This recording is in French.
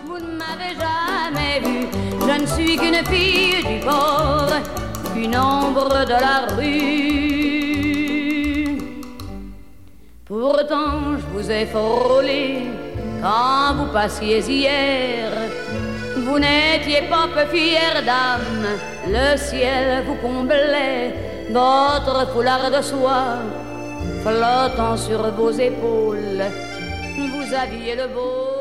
Vous ne m'avez jamais vue, je ne suis qu'une fille du port, une ombre de la rue. Pourtant je vous ai frôlé quand vous passiez hier. Vous n'étiez pas peu fière d'âme, le ciel vous comblait, votre foulard de soie flottant sur vos épaules, vous aviez le beau